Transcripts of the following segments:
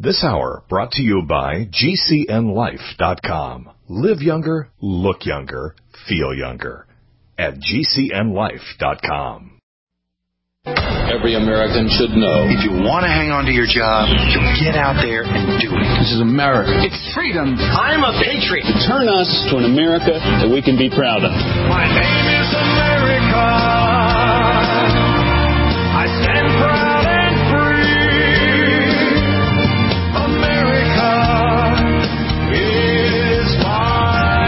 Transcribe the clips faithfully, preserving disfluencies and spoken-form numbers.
This hour brought to you by G C N life dot com. Live younger, look younger, feel younger at G C N life dot com. Every American should know. If you want to hang on to your job, you get out there and do it. This is America. It's freedom. I'm a patriot. Turn us to an America that we can be proud of. My name is America. I stand proud and free. America is my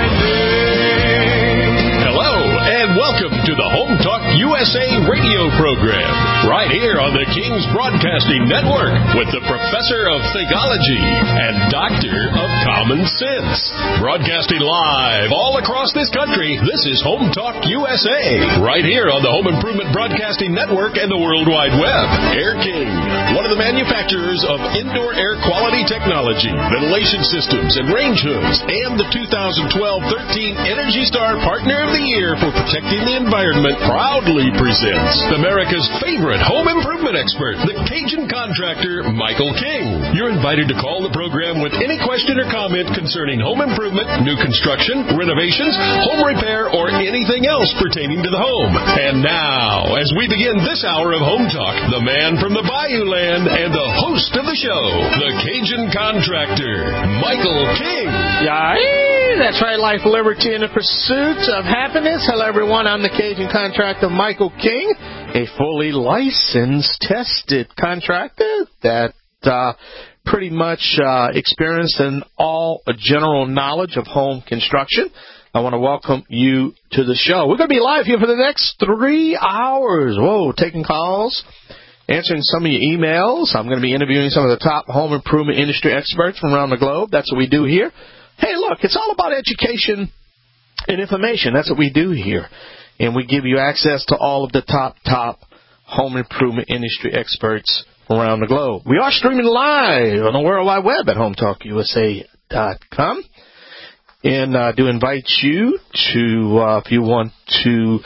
name. Hello, and welcome to the Home Talk U S A radio program, right here on the King's Broadcasting Network with the Professor of Theology and Doctor of Common Sense. Broadcasting live all across this country, this is Home Talk U S A, right here on the Home Improvement Broadcasting Network and the World Wide Web. Air King, one of the manufacturers of indoor air quality technology, ventilation systems, and range hoods, and the two thousand twelve thirteen Energy Star Partner of the Year for protecting the environment, proudly presents America's favorite home improvement expert, the Cajun contractor, Michael King. You're invited to call the program with any question or comment concerning home improvement, new construction, renovations, home repair, or anything else pertaining to the home. And now, as we begin this hour of Home Talk, the man from the Bayou Land and the host of the show, the Cajun contractor, Michael King. Yeah, that's right. Life, liberty, and the pursuit of happiness. Hello, everyone. I'm the Cajun contractor, Michael King, a fully licensed, tested contractor that uh, pretty much uh, experienced in all general knowledge of home construction. I want to welcome you to the show. We're going to be live here for the next three hours. Whoa, taking calls, answering some of your emails. I'm going to be interviewing some of the top home improvement industry experts from around the globe. That's what we do here. Hey, look, it's all about education and information. That's what we do here. And we give you access to all of the top, top home improvement industry experts around the globe. We are streaming live on the World Wide Web at home talk U S A dot com. And I uh, do invite you to, uh, if you want to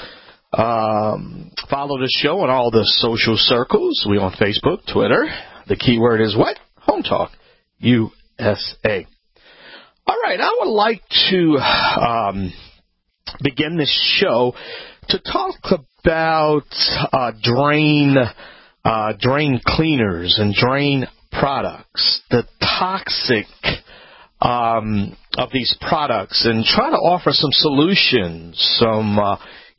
um, follow the show on all the social circles. We're on Facebook, Twitter. The keyword is what? Home Talk U S A. All right, I would like to um, begin this show to talk about uh, drain uh, drain cleaners and drain products, the toxic um, of these products, and try to offer some solutions, some uh,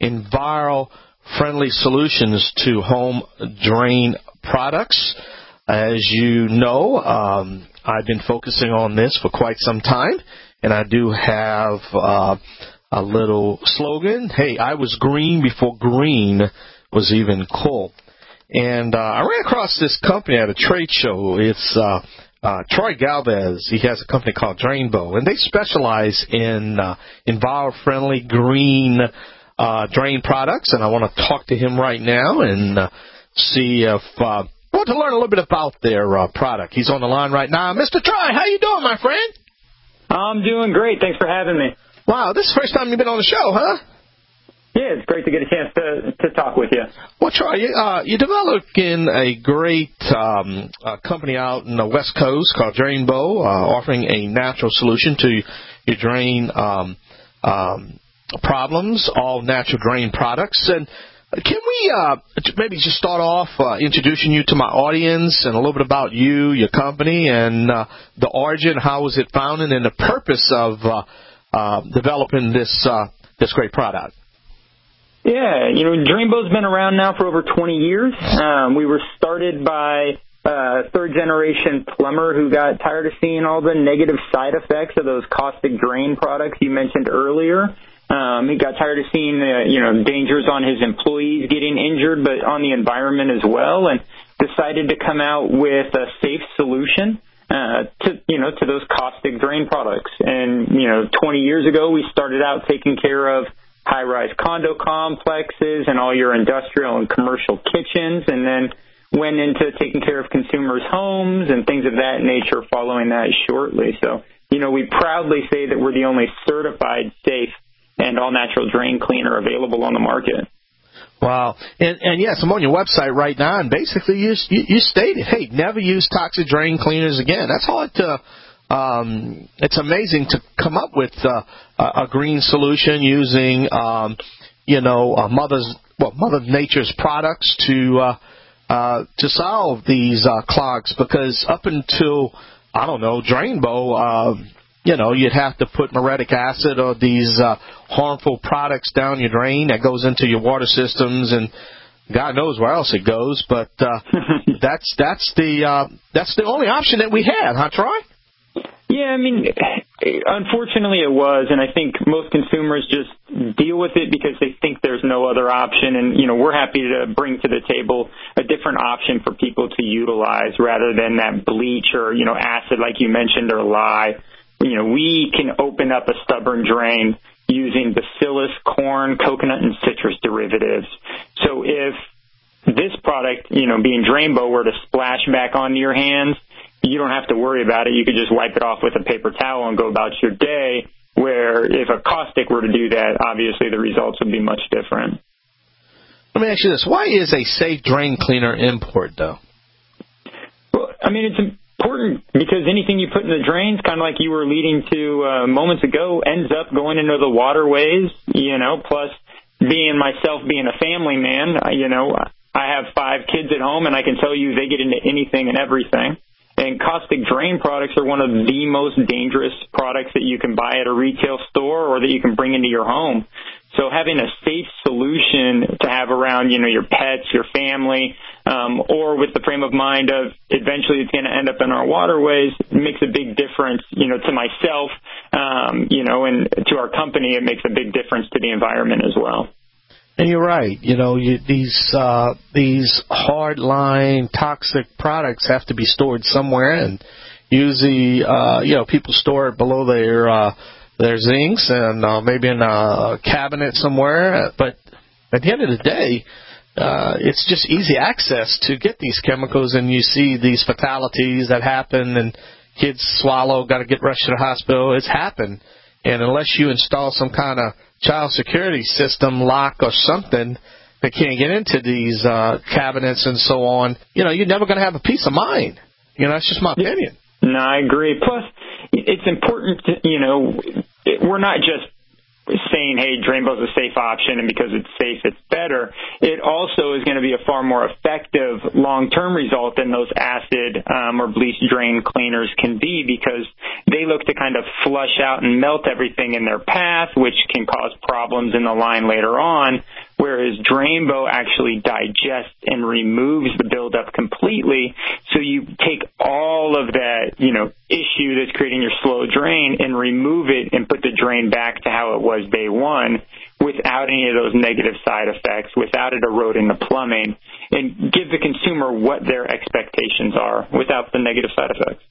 enviro-friendly solutions to home drain products. As you know, um, I've been focusing on this for quite some time, and I do have uh, a little slogan. Hey, I was green before green was even cool. And uh, I ran across this company at a trade show. It's uh, uh, Troy Galvez. He has a company called Drainbow, and they specialize in uh, enviro-friendly green uh, drain products. And I want to talk to him right now and uh, see if uh, I want to learn a little bit about their uh, product. He's on the line right now. Mister Troy, how you doing, my friend? I'm doing great. Thanks for having me. Wow, this is the first time you've been on the show, huh? Yeah, it's great to get a chance to to talk with you. Well, Troy, uh, you're developing a great um, uh, company out in the West Coast called Drainbow, uh, offering a natural solution to your drain um, um, problems, all natural drain products. And can we uh, maybe just start off uh, introducing you to my audience and a little bit about you, your company, and uh, the origin, how was it founded, and the purpose of uh, uh, developing this uh, this great product? Yeah, you know, Drainbow's been around now for over twenty years. Um, we were started by a third-generation plumber who got tired of seeing all the negative side effects of those caustic drain products you mentioned earlier. Um, he got tired of seeing, uh, you know, dangers on his employees getting injured, but on the environment as well, and decided to come out with a safe solution uh, to, you know, to those caustic drain products. And, you know, twenty years ago, we started out taking care of high-rise condo complexes and all your industrial and commercial kitchens, and then went into taking care of consumers' homes and things of that nature following that shortly. So, you know, we proudly say that we're the only certified safe and all-natural drain cleaner available on the market. Wow. And, and yes, I'm on your website right now, and basically you, you, you stated, hey, never use toxic drain cleaners again. That's hard to, um, it's amazing to come up with uh, a, a green solution using, um, you know, uh, Mother's, well, Mother Nature's products to, uh, uh, to solve these uh, clogs, because up until, I don't know, Drainbow, uh, you know, you'd have to put muriatic acid or these uh, harmful products down your drain that goes into your water systems, and God knows where else it goes. But uh, that's that's the uh, that's the only option that we had, huh, Troy? Yeah, I mean, unfortunately it was, and I think most consumers just deal with it because they think there's no other option. And, you know, we're happy to bring to the table a different option for people to utilize rather than that bleach or, you know, acid like you mentioned or lye. You know, we can open up a stubborn drain using bacillus, corn, coconut, and citrus derivatives. So if this product, you know, being Drainbow, were to splash back onto your hands, you don't have to worry about it. You could just wipe it off with a paper towel and go about your day, where if a caustic were to do that, obviously the results would be much different. Let me ask you this. Why is a safe drain cleaner import, though? Well, I mean, it's important because anything you put in the drains, kind of like you were leading to uh, moments ago, ends up going into the waterways, you know, plus being myself being a family man, you know, I have five kids at home, and I can tell you they get into anything and everything. And caustic drain products are one of the most dangerous products that you can buy at a retail store or that you can bring into your home. So having a safe solution to have around, you know, your pets, your family, um, or with the frame of mind of eventually it's going to end up in our waterways makes a big difference, you know, to myself, um, you know, and to our company, it makes a big difference to the environment as well. And you're right. You know, you, these uh, these hard-line toxic products have to be stored somewhere, and usually, uh, you know, people store it below their uh, their zincs and uh, maybe in a cabinet somewhere. But at the end of the day, uh, it's just easy access to get these chemicals, and you see these fatalities that happen, and kids swallow, got to get rushed to the hospital. It's happened, and unless you install some kind of child security system, lock or something that can't get into these uh, cabinets and so on, you know, you're never going to have a peace of mind. You know, that's just my opinion. No, I agree. Plus, it's important to, you know, we're not just saying, hey, Drainbow's a safe option, and because it's safe, it's better. It also is going to be a far more effective long-term result than those acid um, or bleach drain cleaners can be, because they look to kind of flush out and melt everything in their path, which can cause problems in the line later on, whereas Drainbow actually digests and removes the buildup completely. So you take all of that, you know, issue that's creating your slow drain and remove it and put the drain back to how it was day one without any of those negative side effects, without it eroding the plumbing, and give the consumer what their expectations are without the negative side effects.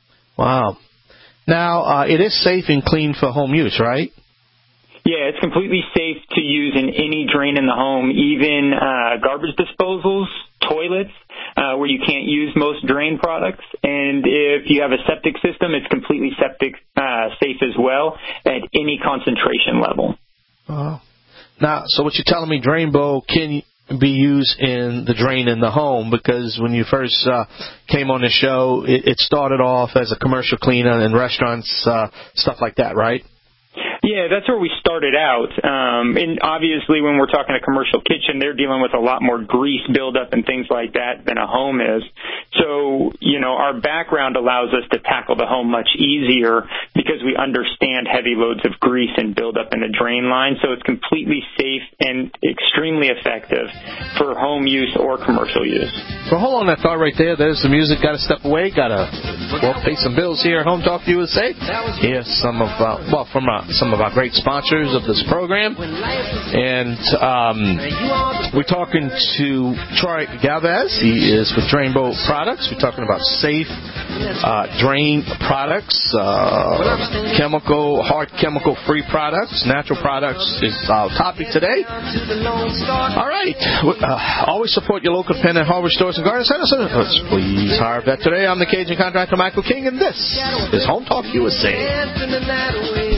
Wow. Now, uh, it is safe and clean for home use, right? Yeah, it's completely safe to use in any drain in the home, even uh, garbage disposals, toilets, uh, where you can't use most drain products. And if you have a septic system, it's completely septic uh, safe as well at any concentration level. Oh. Now, so what you're telling me, Drainbow can be used in the drain in the home, because when you first uh, came on the show, it, it started off as a commercial cleaner in restaurants, uh, stuff like that, right? Yeah, that's where we started out. Um, and obviously when we're talking a commercial kitchen, they're dealing with a lot more grease buildup and things like that than a home is. So, you know, our background allows us to tackle the home much easier because we understand heavy loads of grease and buildup in the drain line. So it's completely safe and extremely effective for home use or commercial use. So hold on that thought right there. There's the music. Got to step away. Got to, well, pay some bills here at Home Talk U S A. Here's some of, uh, well, from uh, some of our great sponsors of this program. And um, we're talking to Troy Galvez. He is with Drainbow Products. We're talking about safe uh, drain products, uh, chemical, hard chemical-free products. Natural products is our topic today. All right. Uh, always support your local independent hardware stores and garden centers. Please hire a vet today. I'm the Cajun contractor, Michael King, and this is Home Talk U S A.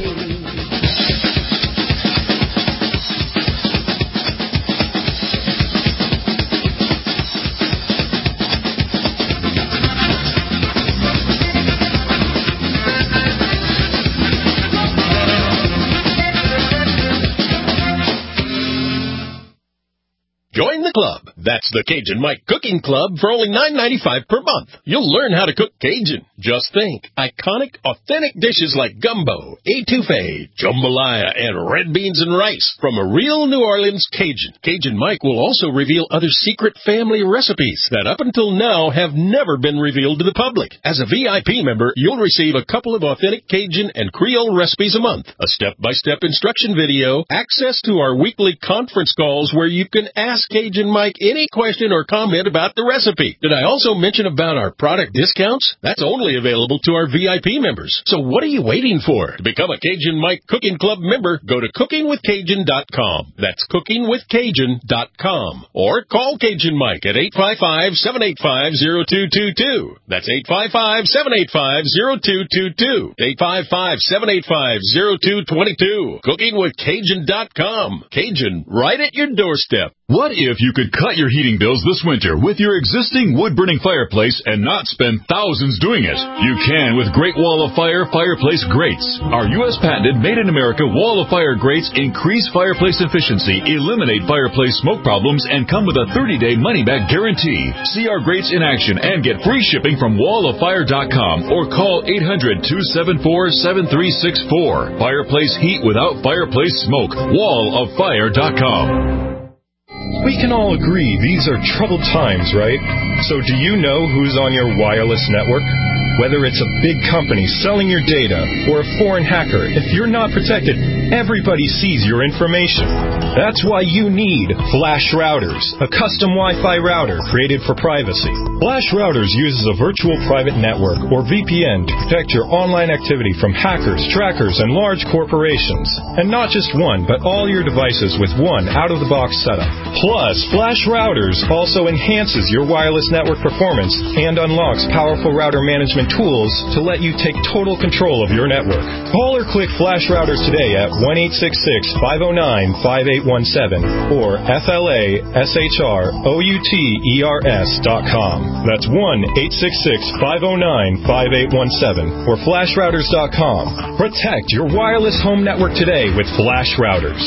Club. That's the Cajun Mike Cooking Club for only nine ninety-five per month. You'll learn how to cook Cajun. Just think, iconic, authentic dishes like gumbo, etouffee, jambalaya, and red beans and rice from a real New Orleans Cajun. Cajun Mike will also reveal other secret family recipes that up until now have never been revealed to the public. As a V I P member, you'll receive a couple of authentic Cajun and Creole recipes a month, a step-by-step instruction video, access to our weekly conference calls where you can ask Cajun Mike any question or comment about the recipe. Did I also mention about our product discounts? That's only available to our V I P members. So what are you waiting for? To become a Cajun Mike Cooking Club member, go to cooking with cajun dot com. That's cooking with cajun dot com. Or call Cajun Mike at eight five five, seven eight five, zero two two two. That's eight five five, seven eight five, zero two two two. eight five five, seven eight five, zero two two two. cooking with cajun dot com. Cajun, right at your doorstep. What if you could cut your heating bills this winter with your existing wood-burning fireplace and not spend thousands doing it? You can with Great Wall of Fire fireplace grates. Our U S patented made-in-America Wall of Fire grates increase fireplace efficiency, eliminate fireplace smoke problems, and come with a thirty-day money-back guarantee. See our grates in action and get free shipping from wall of fire dot com or call eight hundred, two seven four, seven three six four. Fireplace heat without fireplace smoke. wall of fire dot com. We can all agree these are troubled times, right? So do you know who's on your wireless network? Whether it's a big company selling your data or a foreign hacker, if you're not protected, everybody sees your information. That's why you need Flash Routers, a custom Wi-Fi router created for privacy. Flash Routers uses a virtual private network, or V P N, to protect your online activity from hackers, trackers, and large corporations. And not just one, but all your devices with one out-of-the-box setup. Plus, Flash Routers also enhances your wireless network performance and unlocks powerful router management tools to let you take total control of your network. Call or click Flash Routers today at one eight six six, five oh nine, five eight one seven or F L A S H R O U T E R S dot com. That's one eight six six, five oh nine, five eight one seven or flash routers dot com. Protect your wireless home network today with Flash Routers.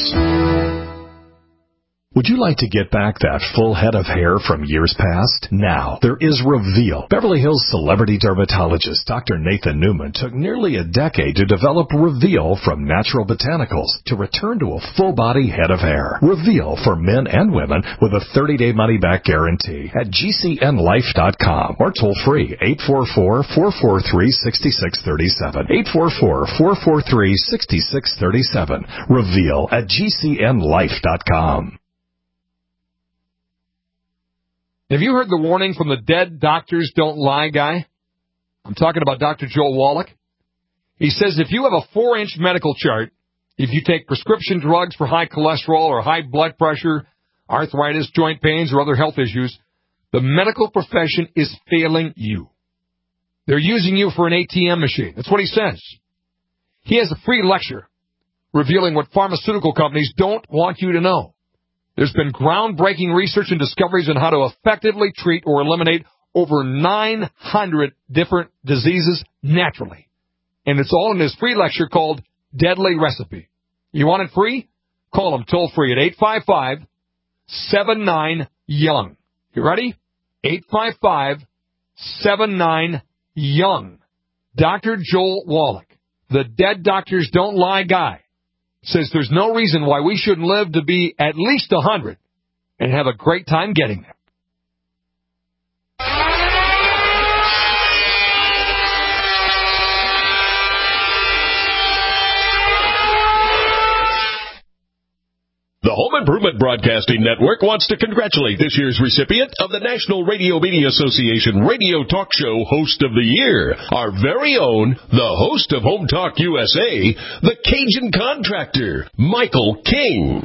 Would you like to get back that full head of hair from years past? Now, there is Reveal. Beverly Hills celebrity dermatologist Doctor Nathan Newman took nearly a decade to develop Reveal from natural botanicals to return to a full-body head of hair. Reveal for men and women with a thirty-day money-back guarantee at G C N life dot com or toll-free eight four four, four four three, six six three seven. eight four four, four four three, six six three seven. Reveal at G C N life dot com. Have you heard the warning from the dead doctors don't lie guy? I'm talking about Doctor Joel Wallach. He says if you have a four-inch medical chart, if you take prescription drugs for high cholesterol or high blood pressure, arthritis, joint pains, or other health issues, the medical profession is failing you. They're using you for an A T M machine. That's what he says. He has a free lecture revealing what pharmaceutical companies don't want you to know. There's been groundbreaking research and discoveries on how to effectively treat or eliminate over nine hundred different diseases naturally. And it's all in his free lecture called Deadly Recipe. You want it free? Call him toll-free at eight five five, seven nine, young. You ready? eight five five, seven nine, young. Doctor Joel Wallach, the dead doctors don't lie guy, says there's no reason why we shouldn't live to be at least one hundred and have a great time getting there. The Home Improvement Broadcasting Network wants to congratulate this year's recipient of the National Radio Media Association Radio Talk Show Host of the Year, our very own, the host of Home Talk U S A, the Cajun Contractor, Michael King.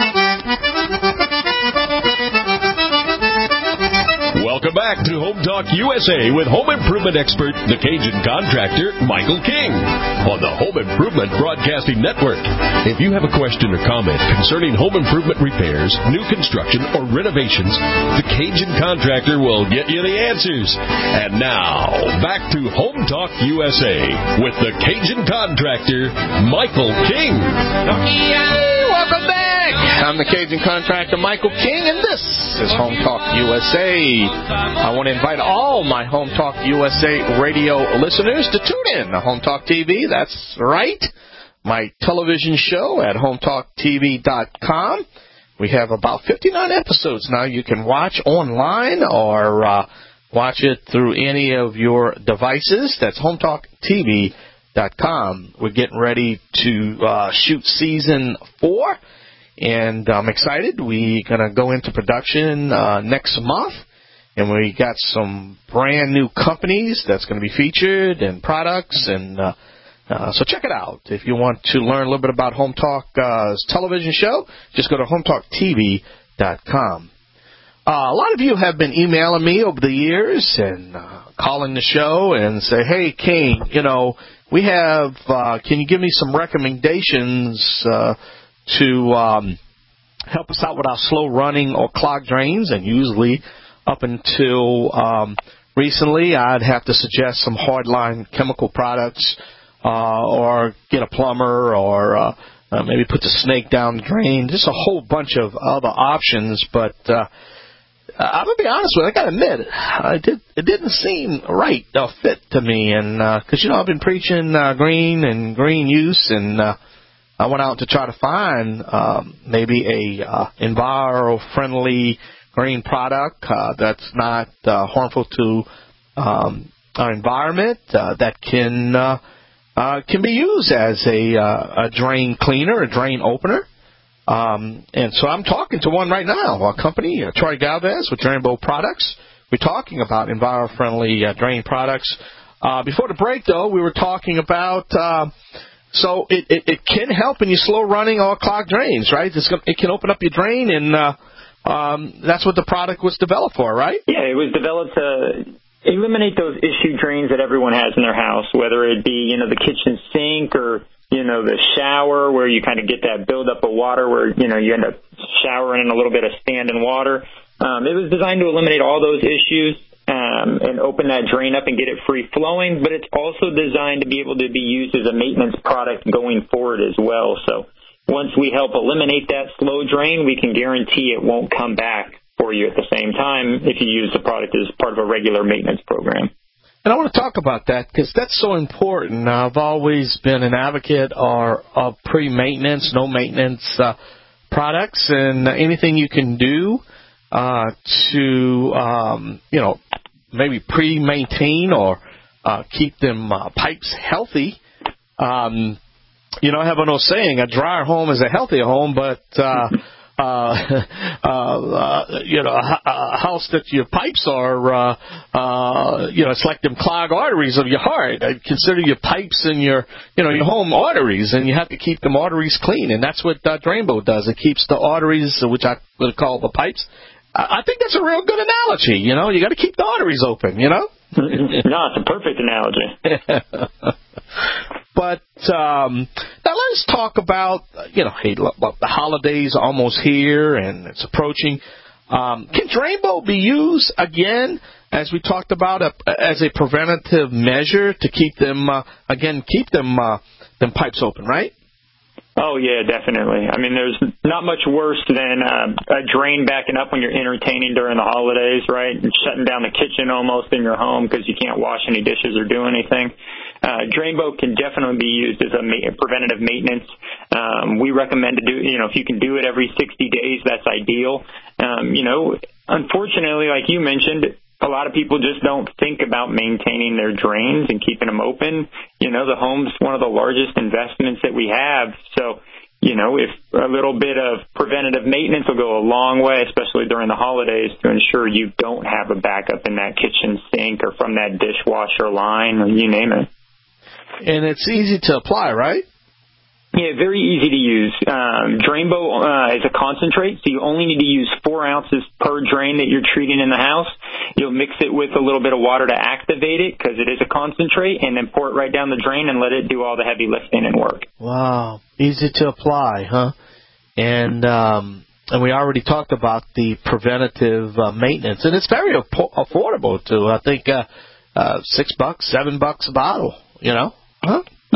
Welcome back to Home Talk U S A with home improvement expert, the Cajun Contractor, Michael King, on the Home Improvement Broadcasting Network. If you have a question or comment concerning home improvement repairs, new construction, or renovations, the Cajun Contractor will get you the answers. And now, back to Home Talk U S A with the Cajun Contractor, Michael King. Welcome back. I'm the Cajun contractor, Michael King, and this is Home Talk U S A. I want to invite all my Home Talk U S A radio listeners to tune in to Home Talk T V. That's right, my television show at home talk t v dot com. We have about fifty-nine episodes now. You can watch online or uh, watch it through any of your devices. That's home talk t v dot com. We're getting ready to uh, shoot season four, and I'm excited. We're going to go into production uh, next month, and we got some brand new companies that's going to be featured and products, and uh, uh, so check it out. If you want to learn a little bit about Home Talk's uh, television show, just go to home talk t v dot com. Uh, a lot of you have been emailing me over the years and uh, calling the show and say, hey, King, you know, we have, uh, can you give me some recommendations uh, to um, help us out with our slow running or clogged drains? And usually up until um, recently, I'd have to suggest some hardline chemical products uh, or get a plumber or uh, uh, maybe put the snake down the drain. Just a whole bunch of other options, but uh, I'm going to be honest with you, I got to admit, it, did, it didn't seem right or fit to me. And because, uh, you know, I've been preaching uh, green and green use, and uh, I went out to try to find um, maybe a uh, enviro-friendly green product uh, that's not uh, harmful to um, our environment, uh, that can uh, uh, can be used as a, uh, a drain cleaner, a drain opener. Um, and so I'm talking to one right now, a company, uh, Troy Galvez with Drainbow Products. We're talking about enviro-friendly uh, drain products. Uh, before the break, though, we were talking about, uh, so it, it, it can help in your slow-running or clogged drains, right? It's gonna, it can open up your drain, and uh, um, that's what the product was developed for, right? Yeah, it was developed to eliminate those issue drains that everyone has in their house, whether it be, you know, the kitchen sink or, you know, the shower where you kind of get that buildup of water where, you know, you end up showering in a little bit of standing water. Um, it was designed to eliminate all those issues um, and open that drain up and get it free flowing, but it's also designed to be able to be used as a maintenance product going forward as well. So once we help eliminate that slow drain, we can guarantee it won't come back for you at the same time if you use the product as part of a regular maintenance program. And I want to talk about that because that's so important. I've always been an advocate or of pre-maintenance, no-maintenance uh, products, and anything you can do uh, to, um, you know, maybe pre-maintain or uh, keep them uh, pipes healthy. Um, you know, I have an old saying, a drier home is a healthier home, but uh, Uh, uh, uh, you know, a, a house that your pipes are, uh, uh, you know, it's like them clogged arteries of your heart. I consider your pipes and your, you know, your home arteries, and you have to keep them arteries clean, and that's what uh, Drainbow does. It keeps the arteries, which I would call the pipes. I, I think that's a real good analogy. You know, you got to keep the arteries open. You know. No, it's a perfect analogy. But um, now let's talk about, you know, hey, look, look, the holidays are almost here and it's approaching. Um, can Drainbow be used again, as we talked about, a, as a preventative measure to keep them, uh, again, keep them, uh, them pipes open, right? Oh, yeah, definitely. I mean, there's not much worse than uh, a drain backing up when you're entertaining during the holidays, right, and shutting down the kitchen almost in your home because you can't wash any dishes or do anything. Uh, Drainbow can definitely be used as a ma- preventative maintenance. Um, we recommend to do, you know, if you can do it every sixty days, that's ideal. Um, you know, unfortunately, like you mentioned, a lot of people just don't think about maintaining their drains and keeping them open. You know, the home's one of the largest investments that we have. So, you know, if a little bit of preventative maintenance will go a long way, especially during the holidays, to ensure you don't have a backup in that kitchen sink or from that dishwasher line or you name it. And it's easy to apply, right? Yeah, very easy to use. Um, Drainbow uh, is a concentrate, so you only need to use four ounces per drain that you're treating in the house. You'll mix it with a little bit of water to activate it because it is a concentrate, and then pour it right down the drain and let it do all the heavy lifting and work. Wow, easy to apply, huh? And um, and we already talked about the preventative uh, maintenance, and it's very app- affordable too. I think uh, uh, six bucks, seven bucks a bottle. You know, huh? Yeah,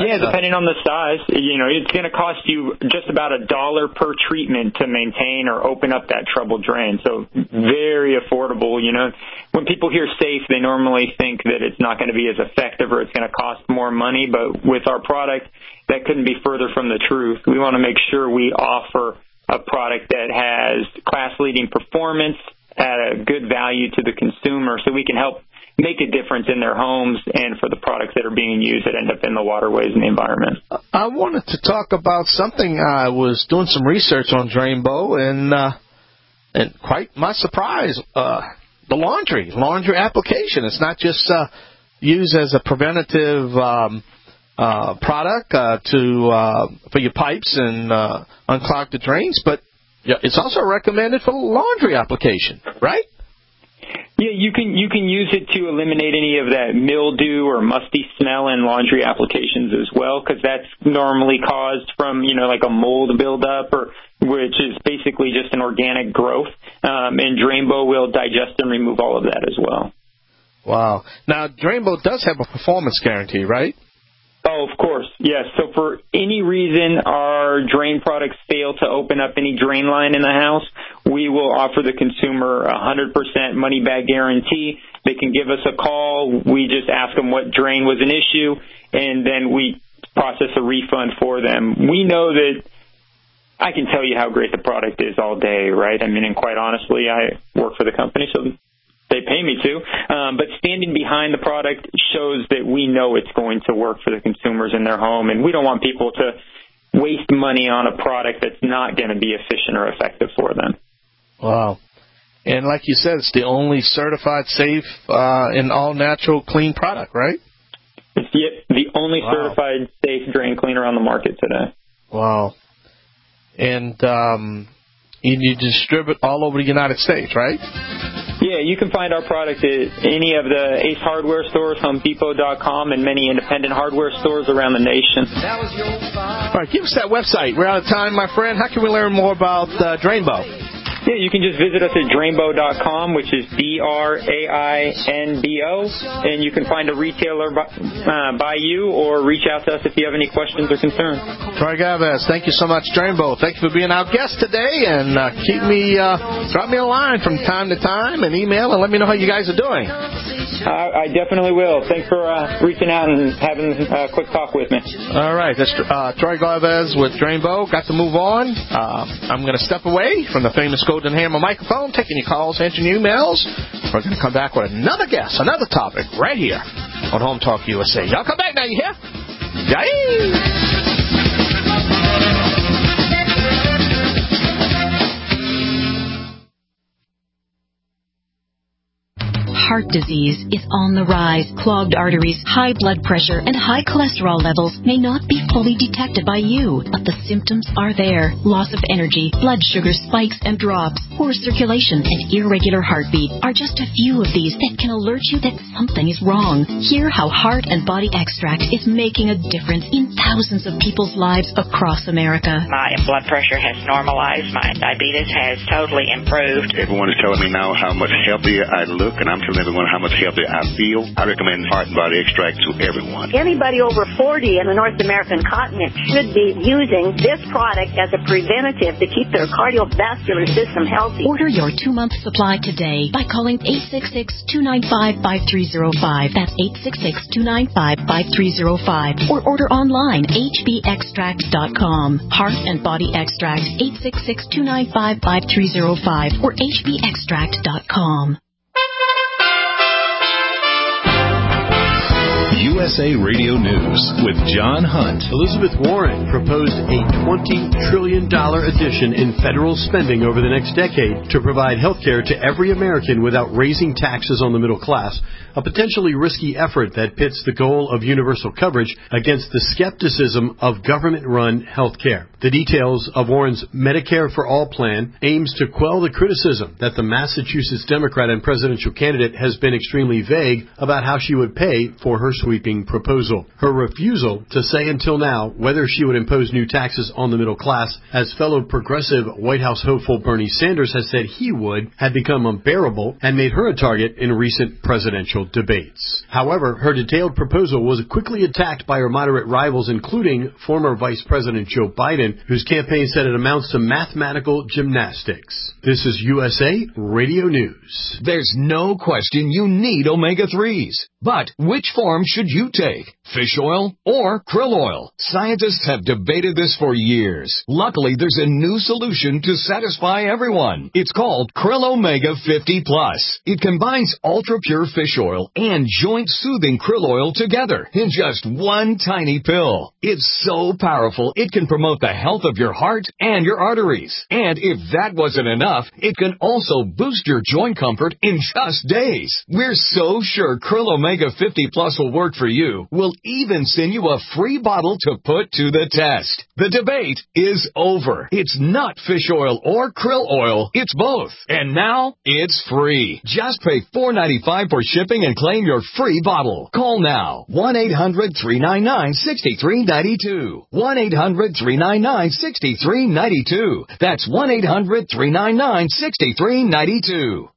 Yeah, depending on the size, you know, it's going to cost you just about a dollar per treatment to maintain or open up that troubled drain. So very affordable. You know, when people hear safe, they normally think that it's not going to be as effective or it's going to cost more money. But with our product, that couldn't be further from the truth. We want to make sure we offer a product that has class-leading performance at a good value to the consumer, so we can help make a difference in their homes and for the products that are being used that end up in the waterways and the environment. I wanted to talk about something. I was doing some research on Drainbow, and uh, and quite my surprise, uh, the laundry, laundry application. It's not just uh, used as a preventative um, uh, product uh, to uh, for your pipes and uh, unclog the drains, but it's also recommended for laundry application, right? Yeah, you can you can use it to eliminate any of that mildew or musty smell in laundry applications as well, because that's normally caused from, you know, like a mold buildup, or which is basically just an organic growth. Um, and Drainbow will digest and remove all of that as well. Wow. Now, Drainbow does have a performance guarantee, right? Oh, of course, yes. So for any reason our drain products fail to open up any drain line in the house, we will offer the consumer a one hundred percent money-back guarantee. They can give us a call. We just ask them what drain was an issue, and then we process a refund for them. We know that I can tell you how great the product is all day, right? I mean, and quite honestly, I work for the company, so they pay me to, um, but standing behind the product shows that we know it's going to work for the consumers in their home, and we don't want people to waste money on a product that's not going to be efficient or effective for them. Wow. And like you said, it's the only certified safe uh, and all-natural clean product, right? It's the, the only wow. certified safe drain cleaner on the market today. Wow. And um, you distribute all over the United States, right? Yeah, you can find our product at any of the Ace Hardware stores, Home Depot dot com, and many independent hardware stores around the nation. All right, give us that website. We're out of time, my friend. How can we learn more about uh, Drainbow? Yeah, you can just visit us at Drainbow dot com, which is D R A I N B O, and you can find a retailer by, uh, by you or reach out to us if you have any questions or concerns. Troy Galvez, thank you so much, Drainbow. Thank you for being our guest today, and uh, keep me, uh, drop me a line from time to time, and email, and let me know how you guys are doing. Uh, I definitely will. Thanks for uh, reaching out and having a quick talk with me. All right, that's uh, Troy Galvez with Drainbow. Got to move on. Uh, I'm going to step away from the famous Golden Hammer microphone, taking your calls, answering your emails. We're going to come back with another guest, another topic, right here on Home Talk U S A. Y'all come back now, you hear? Yay! Heart disease is on the rise. Clogged arteries, high blood pressure, and high cholesterol levels may not be fully detected by you, but the symptoms are there. Loss of energy, blood sugar spikes and drops, poor circulation, and irregular heartbeat are just a few of these that can alert you that something is wrong. Hear how Heart and Body Extract is making a difference in thousands of people's lives across America. My blood pressure has normalized. My diabetes has totally improved. Everyone is telling me now how much healthier I look, and I'm telling everyone how much healthier I feel. I recommend Heart and Body Extract to everyone. Anybody over forty in the North American continent should be using this product as a preventative to keep their cardiovascular system healthy. Order your two-month supply today by calling eight six six, two nine five, five three zero five. That's eight six six, two nine five, five three zero five. Or order online, H B extract dot com. Heart and Body Extract, eight six six, two nine five, five three zero five or H B extract dot com. U S A Radio News with John Hunt. Elizabeth Warren proposed a twenty trillion dollars addition in federal spending over the next decade to provide health care to every American without raising taxes on the middle class, a potentially risky effort that pits the goal of universal coverage against the skepticism of government-run health care. The details of Warren's Medicare for All plan aims to quell the criticism that the Massachusetts Democrat and presidential candidate has been extremely vague about how she would pay for her sweet sweeping proposal. Her refusal to say until now whether she would impose new taxes on the middle class, as fellow progressive White House hopeful Bernie Sanders has said he would, had become unbearable and made her a target in recent presidential debates. However, her detailed proposal was quickly attacked by her moderate rivals, including former Vice President Joe Biden, whose campaign said it amounts to mathematical gymnastics. This is U S A Radio News. There's no question you need omega threes. But which form should you take? Fish oil or krill oil? Scientists have debated this for years. Luckily, there's a new solution to satisfy everyone. It's called Krill Omega fifty plus. It combines ultra-pure fish oil and joint-soothing krill oil together in just one tiny pill. It's so powerful, it can promote the health of your heart and your arteries. And if that wasn't enough, it can also boost your joint comfort in just days. We're so sure Krill Omega fifty plus will work for you. We'll even send you a free bottle to put to the test. The debate is over. It's not fish oil or krill oil. It's both. And now it's free. Just pay four dollars and ninety-five cents for shipping and claim your free bottle. Call now. one eight hundred three nine nine six three nine two. one eight hundred three nine nine six three nine two. That's one eight hundred three nine nine six three nine two.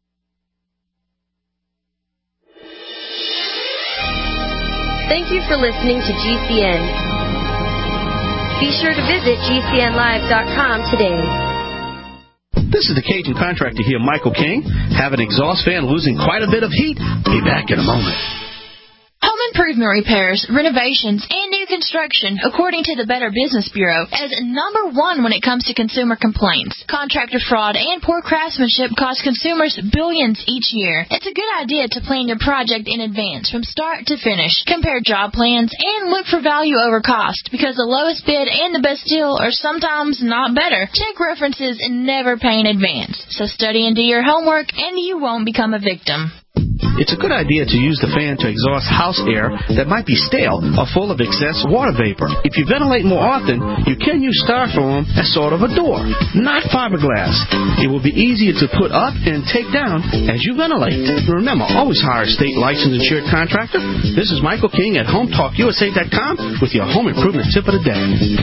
Thank you for listening to G C N. Be sure to visit G C N live dot com today. This is the Cajun contractor here, Michael King. Have an exhaust fan losing quite a bit of heat? Be back in a moment. Home improvement repairs, renovations, and new construction, according to the Better Business Bureau, is number one when it comes to consumer complaints. Contractor fraud and poor craftsmanship cost consumers billions each year. It's a good idea to plan your project in advance from start to finish. Compare job plans and look for value over cost, because the lowest bid and the best deal are sometimes not better. Check references and never pay in advance. So study and do your homework, and you won't become a victim. It's a good idea to use the fan to exhaust house air that might be stale or full of excess water vapor. If you ventilate more often, you can use styrofoam as sort of a door, not fiberglass. It will be easier to put up and take down as you ventilate. Remember, always hire a state licensed insured contractor. This is Michael King at home talk U S A dot com with your home improvement tip of the day.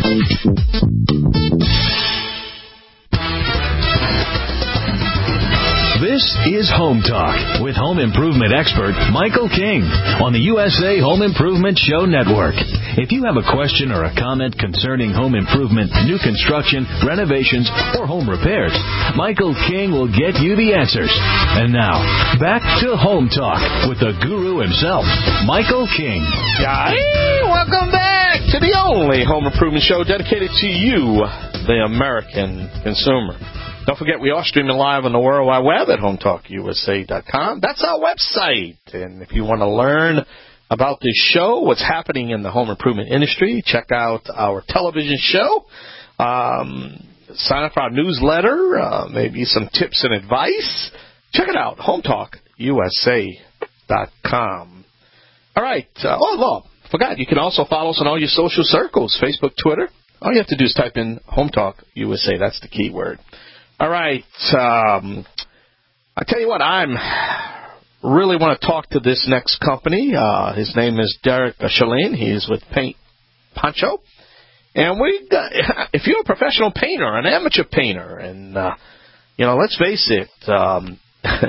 This is Home Talk with home improvement expert Michael King on the U S A Home Improvement Show Network. If you have a question or a comment concerning home improvement, new construction, renovations, or home repairs, Michael King will get you the answers. And now, back to Home Talk with the guru himself, Michael King. Hey, welcome back to the only home improvement show dedicated to you, the American consumer. Don't forget, we are streaming live on the World Wide Web at home talk U S A dot com. That's our website. And if you want to learn about this show, what's happening in the home improvement industry, check out our television show. Um, sign up for our newsletter, uh, maybe some tips and advice. Check it out, home talk U S A dot com. All right. Uh, oh, no, forgot. You can also follow us on all your social circles, Facebook, Twitter. All you have to do is type in Home Talk U S A. That's the key word. All right. Um, I tell you what, I'm really want to talk to this next company. Uh, his name is Derek Chalene. He's with Paint Poncho. And we, got, if you're a professional painter, an amateur painter, and, uh, you know, let's face it, um,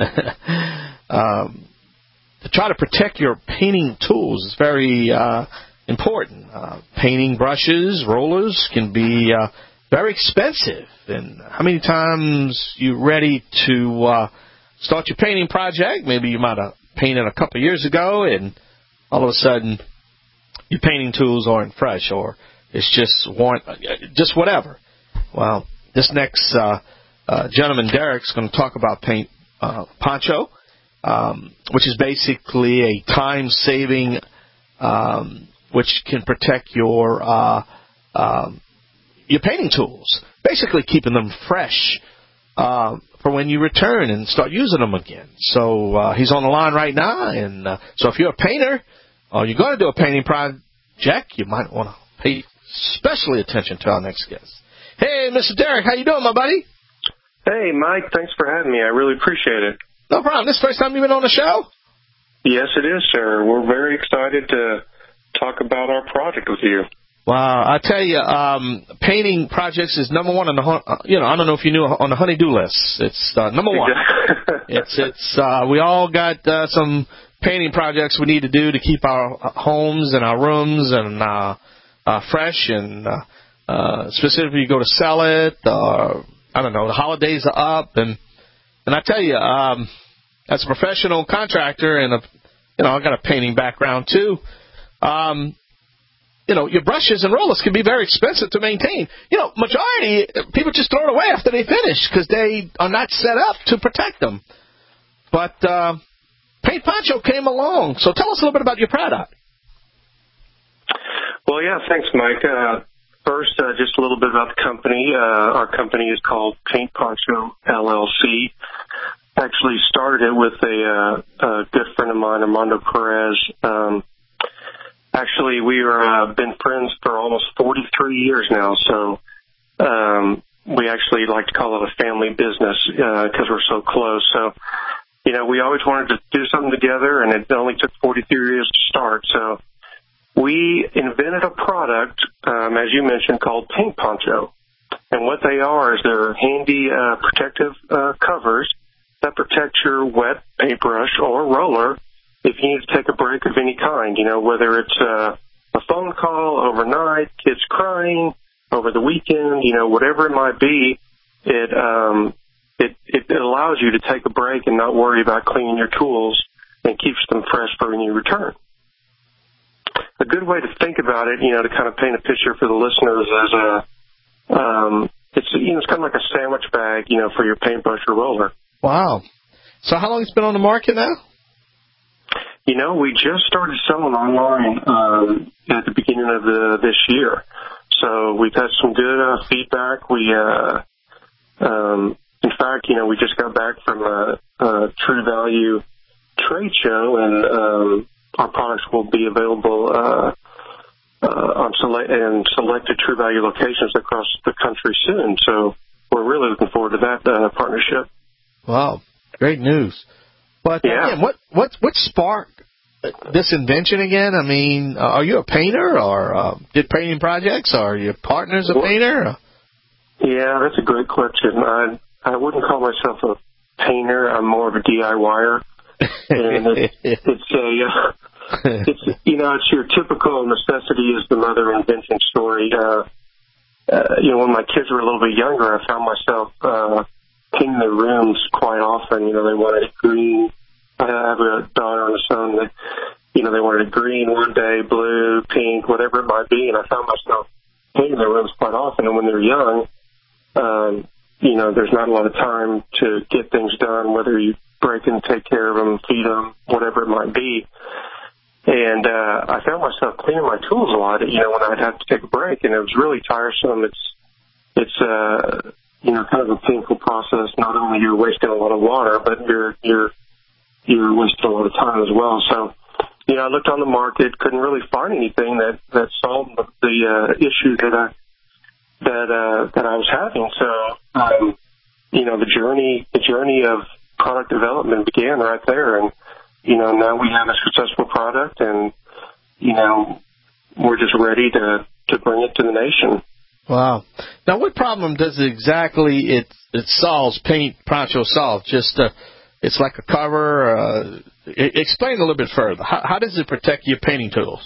um, to try to protect your painting tools is very uh, important. Uh, painting brushes, rollers can be uh, very expensive. And how many times you ready to uh, start your painting project? Maybe you might have painted a couple of years ago, and all of a sudden your painting tools aren't fresh, or it's just worn, just whatever. Well, this next uh, uh, gentleman, Derek's going to talk about Paint uh, Poncho, um, which is basically a time-saving, um, which can protect your uh, um, your painting tools. Basically keeping them fresh uh, for when you return and start using them again. So uh, he's on the line right now. And uh, so if you're a painter or you're going to do a painting project, you might want to pay especially attention to our next guest. Hey, Mister Derek, how you doing, my buddy? Hey, Mike. Thanks for having me. I really appreciate it. No problem. This is the first time you've been on the show? Yes, it is, sir. We're very excited to talk about our project with you. Wow, I tell you, um, painting projects is number one on the, uh, you know, I don't know if you knew, on the honey-do list. It's uh, number one. it's it's uh, we all got uh, some painting projects we need to do to keep our homes and our rooms and uh, uh, fresh and uh, uh, specifically you go to sell it. Or, I don't know, the holidays are up and and I tell you, um, as a professional contractor and a, you know, I got a painting background too. Um, You know, your brushes and rollers can be very expensive to maintain. You know, majority, people just throw it away after they finish because they are not set up to protect them. But uh, Paint Poncho came along. So tell us a little bit about your product. Well, yeah, thanks, Mike. Uh, first, uh, just a little bit about the company. Uh, our company is called Paint Poncho L L C. Actually started it with a, uh, a good friend of mine, Armando Perez. Um Actually, we are uh, been friends for almost forty-three years now, so um, we actually like to call it a family business because uh, we're so close. So, you know, we always wanted to do something together, and it only took forty-three years to start. So we invented a product, um, as you mentioned, called Paint Poncho. And what they are is they're handy uh, protective uh, covers that protect your wet paintbrush or roller if you need to take a break of any kind, you know, whether it's uh, a phone call overnight, kids crying, over the weekend, you know, whatever it might be, it, um, it, it allows you to take a break and not worry about cleaning your tools and keeps them fresh for when you return. A good way to think about it, you know, to kind of paint a picture for the listeners is a, um, it's, you know, it's kind of like a sandwich bag, you know, for your paintbrush or roller. Wow. So how long has it been on the market now? You know, we just started selling online um, at the beginning of the, this year. So we've had some good uh, feedback. We, uh, um, in fact, you know, we just got back from a, a True Value trade show, and um, our products will be available uh, uh, on select and selected True Value locations across the country soon. So we're really looking forward to that uh, partnership. Wow, great news. But yeah. again, what what what sparked this invention again? I mean, uh, are you a painter, or uh, did painting projects? Or are your partners a well, painter? Yeah, that's a great question. I I wouldn't call myself a painter. I'm more of a DIYer, and it, it's a uh, it's you know it's your typical necessity is the mother of invention story. Uh, uh, you know, when my kids were a little bit younger, I found myself uh, painting their rooms quite often. You know, they wanted it green. I have a daughter and a son that, you know, they wanted it green one day, blue, pink, whatever it might be, and I found myself painting their rooms quite often. And when they're young, um, you know, there's not a lot of time to get things done, whether you break and take care of them, feed them, whatever it might be. And uh, I found myself cleaning my tools a lot, you know, when I'd have to take a break, and it was really tiresome. It's, it's uh, you know, kind of a painful process. Not only you're wasting a lot of water, but you're you're you're wasting a lot of time as well. So, you know, I looked on the market, couldn't really find anything that, that solved the, the uh, issue that I that uh, that I was having. So, um, you know, the journey the journey of product development began right there, and you know, now we have a successful product, and you know, we're just ready to to bring it to the nation. Wow. Now, what problem does it exactly it it solves? Paint Poncho solve? Just uh, it's like a cover. Uh, explain a little bit further. How, how does it protect your painting tools?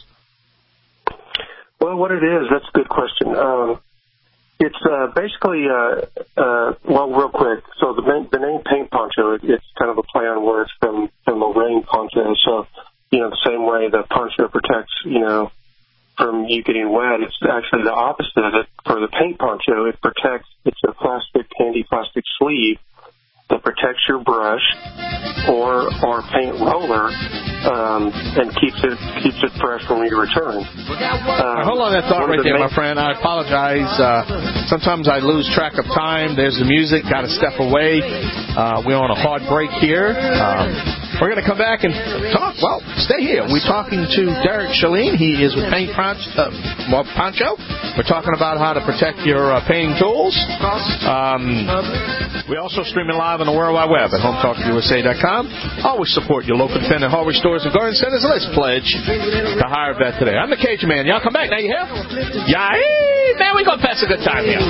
Well, what it is, that's a good question. Um, it's uh, basically, uh, uh, well, real quick. So the, main, the name Paint Poncho, it, it's kind of a play on words from from a rain poncho. So, you know, the same way the poncho protects, you know, from you getting wet, it's actually the opposite of it. For the Paint Poncho, it protects, it's a plastic, handy plastic sleeve that protects your brush or or paint roller um, and keeps it keeps it fresh when you return. Um, Hold on that thought right there, main- my friend. I apologize. Uh, sometimes I lose track of time. There's the music. Got to step away. Uh, we're on a hard break here. Um, We're going to come back and talk. Well, stay here. We're talking to Derek Chalene. He is with Paint Poncho. Uh, well, Poncho. We're talking about how to protect your uh, painting tools. Um, we're also streaming live on the World Wide Web at home talk U S A dot com. Always support your local independent hardware stores and garden centers. Let's pledge to hire a vet today. I'm the Cajun Man. Y'all come back. Now you here? Yeah, man, we're going to pass a good time here.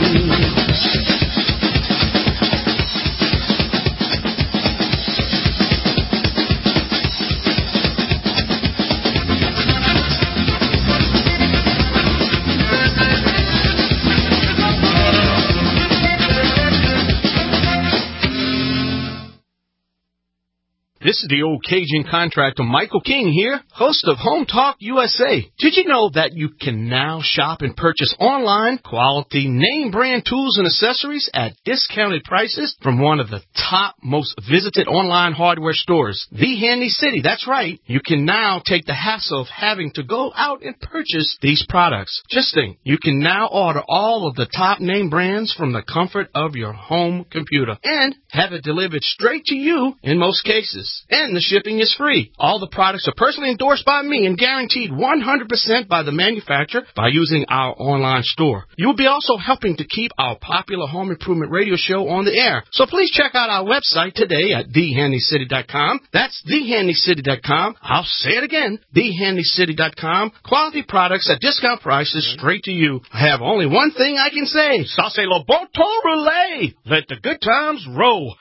This is the old Cajun contractor, Michael King here, host of Home Talk U S A. Did you know that you can now shop and purchase online quality name brand tools and accessories at discounted prices from one of the top most visited online hardware stores, The Handy City? That's right. You can now take the hassle of having to go out and purchase these products. Just think, you can now order all of the top name brands from the comfort of your home computer and have it delivered straight to you in most cases. And the shipping is free. All the products are personally endorsed by me and guaranteed one hundred percent by the manufacturer by using our online store. You will be also helping to keep our popular home improvement radio show on the air. So please check out our website today at the handy city dot com. That's the handy city dot com. I'll say it again, the handy city dot com. Quality products at discount prices straight to you. I have only one thing I can say. Ça c'est le bon temps roulé. Let the good times roll.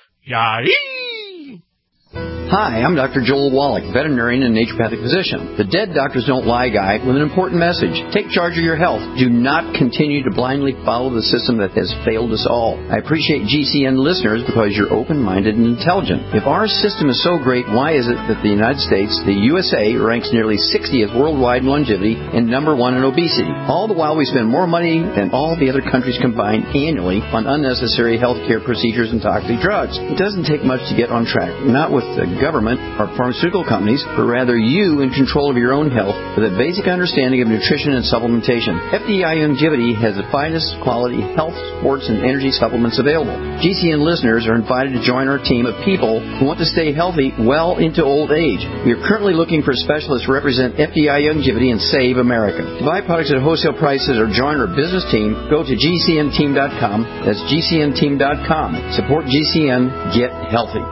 Yahee! Hi, I'm Doctor Joel Wallach, veterinarian and naturopathic physician. The Dead Doctors Don't Lie guy with an important message. Take charge of your health. Do not continue to blindly follow the system that has failed us all. I appreciate G C N listeners because you're open-minded and intelligent. If our system is so great, why is it that the United States, the U S A, ranks nearly sixtieth worldwide in longevity and number one in obesity? All the while we spend more money than all the other countries combined annually on unnecessary health care procedures and toxic drugs. It doesn't take much to get on track. Not with the government or pharmaceutical companies, but rather you in control of your own health with a basic understanding of nutrition and supplementation. F D I Longevity has the finest quality health, sports, and energy supplements available. G C N listeners are invited to join our team of people who want to stay healthy well into old age. We are currently looking for specialists to represent F D I Longevity and Save America. To buy products at wholesale prices or join our business team, go to G C N team dot com. That's G C N team dot com. Support G C N. Get healthy.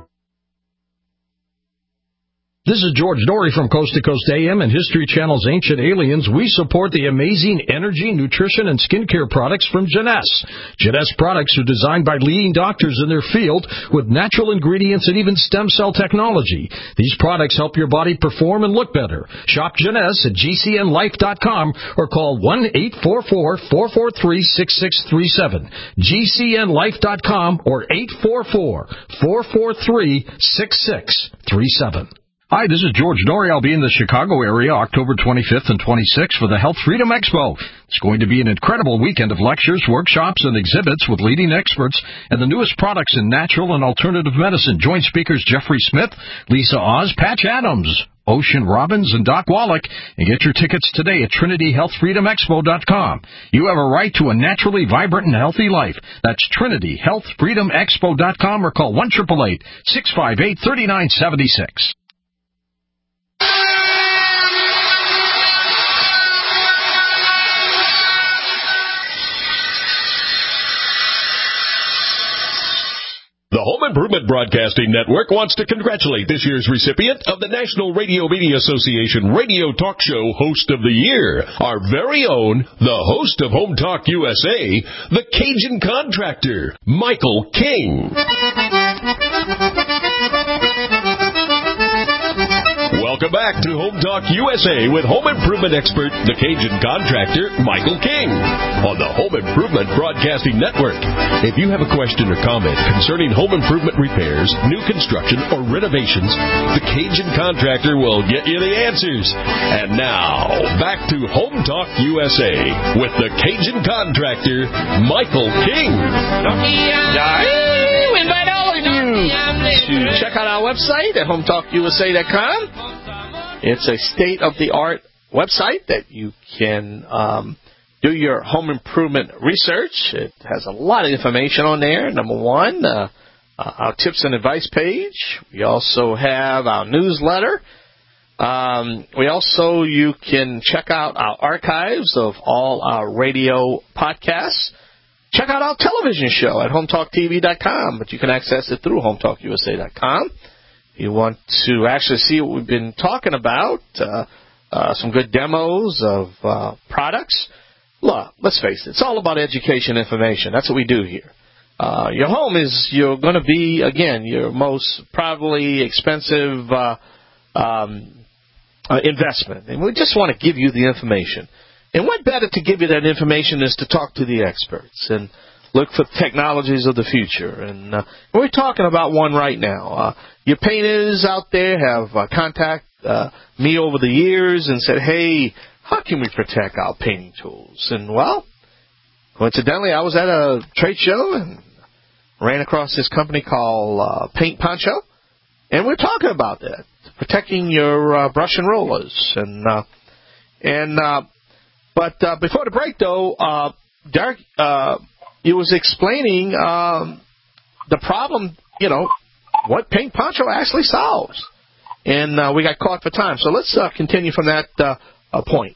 This is George Dory from Coast to Coast A M and History Channel's Ancient Aliens. We support the amazing energy, nutrition, and skincare products from Jeunesse. Jeunesse products are designed by leading doctors in their field with natural ingredients and even stem cell technology. These products help your body perform and look better. Shop Jeunesse at G C N life dot com or call one eight four four, four four three, six six three seven. G C N life dot com or eight four four, four four three, six six three seven. Hi, this is George Norrie. I'll be in the Chicago area October twenty-fifth and twenty-sixth for the Health Freedom Expo. It's going to be an incredible weekend of lectures, workshops, and exhibits with leading experts and the newest products in natural and alternative medicine. Join speakers Jeffrey Smith, Lisa Oz, Patch Adams, Ocean Robbins, and Doc Wallach, and get your tickets today at Trinity Health Freedom Expo dot com. You have a right to a naturally vibrant and healthy life. That's Trinity Health Freedom Expo dot com or call one eight eight eight, six five eight, three nine seven six. The Home Improvement Broadcasting Network wants to congratulate this year's recipient of the National Radio Media Association Radio Talk Show Host of the Year, our very own, the host of Home Talk U S A, the Cajun Contractor, Michael King. Welcome back to Home Talk U S A with home improvement expert, the Cajun Contractor, Michael King, on the Home Improvement Broadcasting Network. If you have a question or comment concerning home improvement repairs, new construction, or renovations, the Cajun Contractor will get you the answers. And now, back to Home Talk U S A with the Cajun Contractor, Michael King. We invite all of you to check out our website at home talk U S A dot com. It's a state-of-the-art website that you can um, do your home improvement research. It has a lot of information on there. Number one, uh, uh, our tips and advice page. We also have our newsletter. Um, we also, you can check out our archives of all our radio podcasts. Check out our television show at home talk t v dot com, but you can access it through home talk u s a dot com. If you want to actually see what we've been talking about, uh, uh, some good demos of uh, products. Look, let's face it, it's all about education and information. That's what we do here. Uh, your home is, you're going to be, again, your most probably expensive uh, um, uh, investment. And we just want to give you the information. And what better to give you that information is to talk to the experts and look for technologies of the future. And uh, we're talking about one right now. Uh, your painters out there have uh, contacted uh, me over the years and said, hey, how can we protect our painting tools? And, well, coincidentally, I was at a trade show and ran across this company called uh, Paint Poncho, and we're talking about that, protecting your uh, brush and rollers. And uh, and uh, but uh, before the break, though, uh, Derek, uh, he was explaining um, the problem, you know, what Paint Poncho actually solves, and uh, we got caught for time. So let's uh, continue from that uh, uh, point.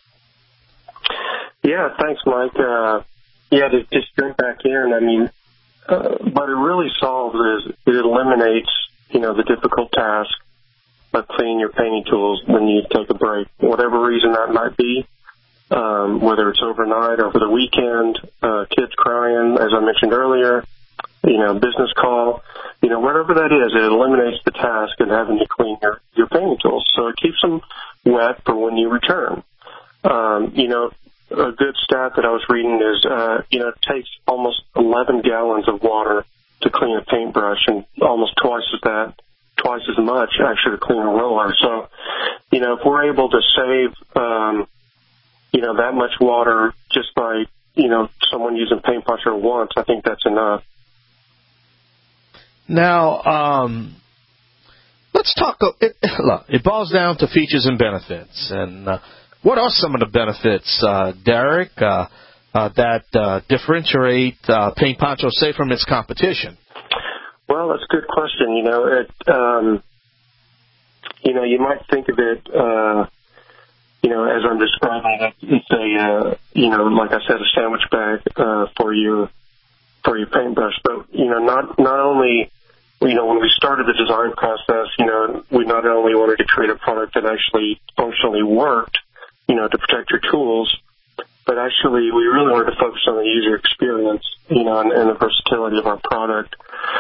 Yeah, thanks, Mike. Uh, yeah, to just jump back in, I mean, uh, what it really solves is it eliminates, you know, the difficult task of cleaning your painting tools when you take a break, whatever reason that might be, um, whether it's overnight or over the weekend, uh, kids crying, as I mentioned earlier, you know, business call, you know, whatever that is, it eliminates the task of having to clean your, your painting tools. So it keeps them wet for when you return. Um, you know, a good stat that I was reading is, uh, you know, it takes almost eleven gallons of water to clean a paintbrush and almost twice as that, twice as much actually to clean a roller. So, you know, if we're able to save, um, you know, that much water just by, you know, someone using Paint Poncho once, I think that's enough. Now, um, let's talk, it, look, it boils down to features and benefits. And, uh, what are some of the benefits, uh, Derek, uh, uh, that uh, differentiate uh, Paint Poncho, say, from its competition? Well, that's a good question. You know, it, um, you know, you might think of it, uh, you know, as I'm describing it, it's a, uh, you know, like I said, a sandwich bag uh, for your for your paintbrush. But you know, not not only, you know, when we started the design process, you know, we not only wanted to create a product that actually functionally worked, you know, to protect your tools, but actually we really wanted to focus on the user experience, you know, and, and the versatility of our product.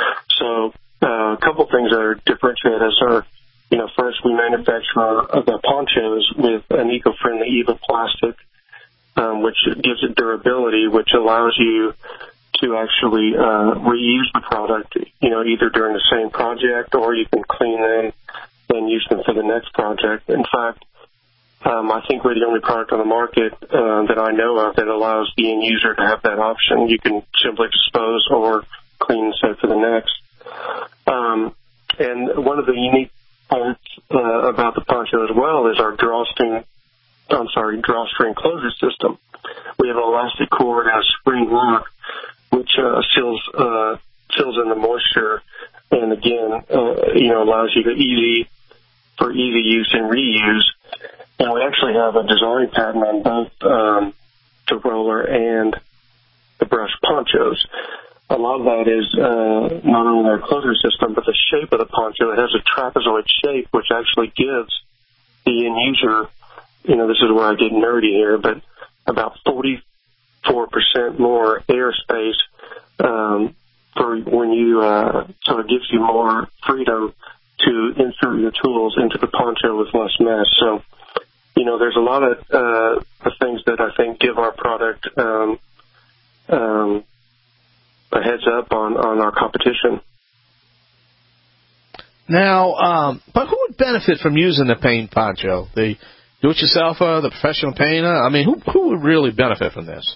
So uh, a couple things that are differentiate us are, you know, first, we manufacture the ponchos with an eco-friendly EVA plastic, um, which gives it durability, which allows you to actually uh, reuse the product, you know, either during the same project or you can clean them and use them for the next project. In fact, Um, I think we're the only product on the market uh, that I know of that allows the end user to have that option. You can simply dispose or clean and set for the next. Um, and one of the unique parts uh, about the poncho as well is our drawstring, I'm sorry, drawstring closure system. We have an elastic cord and a spring lock, which uh, seals uh, seals in the moisture, and again, uh, you know, allows you to easy for easy use and reuse. And we actually have a design patent on both um, the roller and the brush ponchos. A lot of that is uh, not only our closure system, but the shape of the poncho. It has a trapezoid shape, which actually gives the end user, you know, this is where I get nerdy here, but about forty-four percent more airspace um, for when you, uh, so it gives you more freedom to insert your tools into the poncho with less mess. So, you know, there's a lot of uh, things that I think give our product um, um, a heads up on, on our competition. Now, um, but who would benefit from using the Paint Poncho? The do-it-yourselfer, the professional painter? I mean, who who would really benefit from this?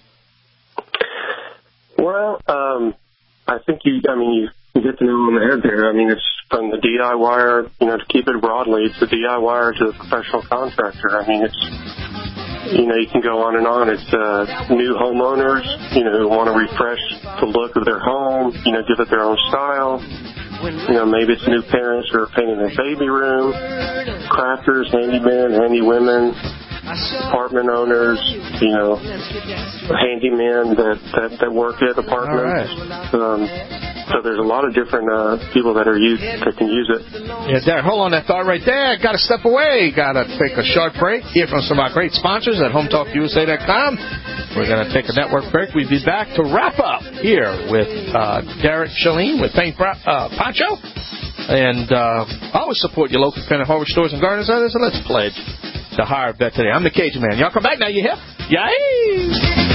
Well, um, I think you, I mean, you, you hit the nail on the head there. I mean, it's from the D I Y-er, you know, to keep it broadly, it's the D I Y-er to the professional contractor. I mean, it's, you know, you can go on and on. It's uh, new homeowners, you know, who want to refresh the look of their home, you know, give it their own style. You know, maybe it's new parents who are painting their baby room, crafters, handymen, handy women, apartment owners, you know, handymen that, that, that work at apartments. Um, so there's a lot of different uh, people that are used that can use it. Yeah, Derek, hold on that thought right there. Got to step away. Got to take a short break. Hear from some of our great sponsors at home talk U S A dot com. We're going to take a network break. We'll be back to wrap up here with uh, Derek Chalene with Paint uh, Poncho. And uh, always support your local independent hardware stores and garden centers. And let's pledge to hire a vet today. I'm the Cajun Man. Y'all come back now. You hear? Yay!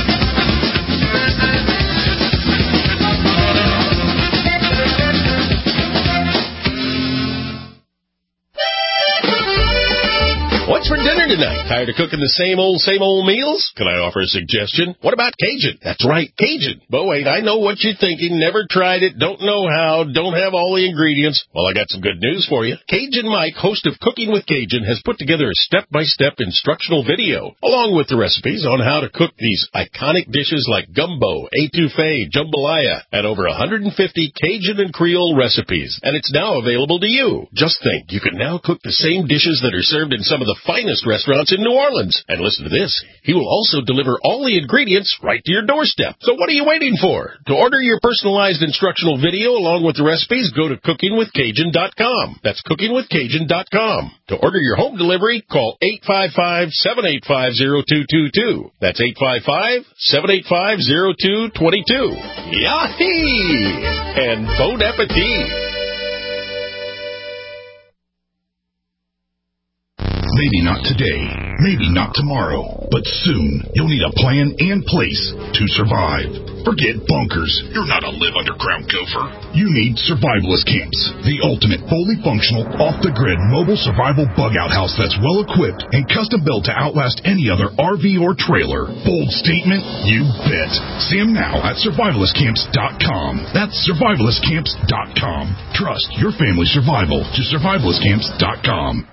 What's for dinner tonight? Tired of cooking the same old, same old meals? Can I offer a suggestion? What about Cajun? That's right, Cajun. But wait, I know what you're thinking. Never tried it, don't know how, don't have all the ingredients. Well, I got some good news for you. Cajun Mike, host of Cooking with Cajun, has put together a step-by-step instructional video, along with the recipes on how to cook these iconic dishes like gumbo, etouffee, jambalaya, and over one hundred fifty Cajun and Creole recipes. And it's now available to you. Just think, you can now cook the same dishes that are served in some of the finest restaurants in New Orleans. And listen to this, he will also deliver all the ingredients right to your doorstep. So what are you waiting for? To order your personalized instructional video along with the recipes, go to cooking with cajun dot com. That's cooking with cajun dot com. To order your home delivery, call eight five five, seven eight five, zero two two two. That's eight five five, seven eight five, zero two two two. Yahee! And bon appetit! Maybe not today, maybe not tomorrow, but soon you'll need a plan and place to survive. Forget bunkers. You're not a live underground gopher. You need survivalist camps, the ultimate fully functional, off-the-grid mobile survival bug-out house that's well-equipped and custom-built to outlast any other R V or trailer. Bold statement? You bet. See them now at survivalist camps dot com. That's survivalist camps dot com. Trust your family's survival to survivalist camps dot com.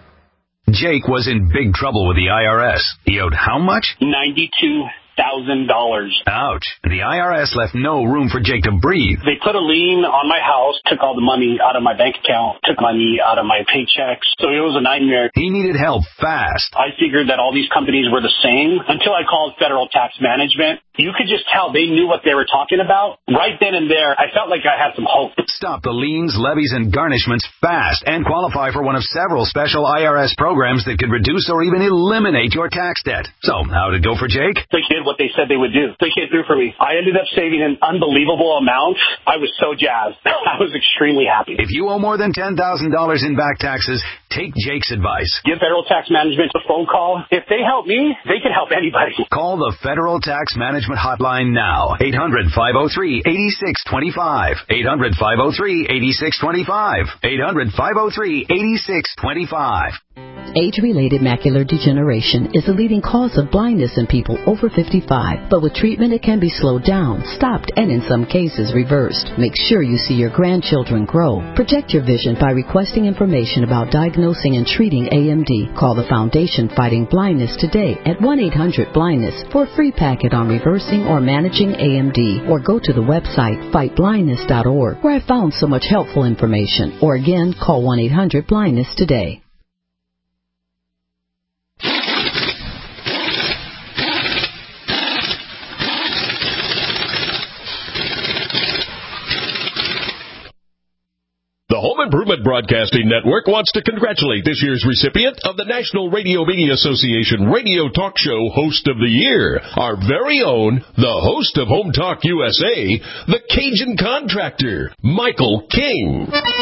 Jake was in big trouble with the I R S. He owed how much? ninety-two thousand dollars. Ouch. The I R S left no room for Jake to breathe. They put a lien on my house, took all the money out of my bank account, took money out of my paychecks. So it was a nightmare. He needed help fast. I figured that all these companies were the same until I called Federal Tax Management. You could just tell they knew what they were talking about. Right then and there, I felt like I had some hope. Stop the liens, levies, and garnishments fast and qualify for one of several special I R S programs that could reduce or even eliminate your tax debt. So, how'd it go for Jake? They did what they said they would do. They came through for me. I ended up saving an unbelievable amount. I was so jazzed. I was extremely happy. If you owe more than ten thousand dollars in back taxes, take Jake's advice. Give Federal Tax Management a phone call. If they help me, they can help anybody. Call the Federal Tax Management Hotline now. eight hundred, five oh three, eight six two five. eight hundred, five oh three, eight six two five. eight hundred, five oh three, eight six two five. Age-related macular degeneration is the leading cause of blindness in people over fifty-five. But with treatment, it can be slowed down, stopped, and in some cases reversed. Make sure you see your grandchildren grow. Protect your vision by requesting information about diagnosing and treating A M D. Call the Foundation Fighting Blindness today at one eight hundred blindness for a free packet on reversing or managing A M D. Or go to the website fight blindness dot org, where I found so much helpful information. Or again, call one eight hundred blindness today. The Home Improvement Broadcasting Network wants to congratulate this year's recipient of the National Radio Media Association Radio Talk Show Host of the Year, our very own, the host of Home Talk U S A, the Cajun Contractor, Michael King.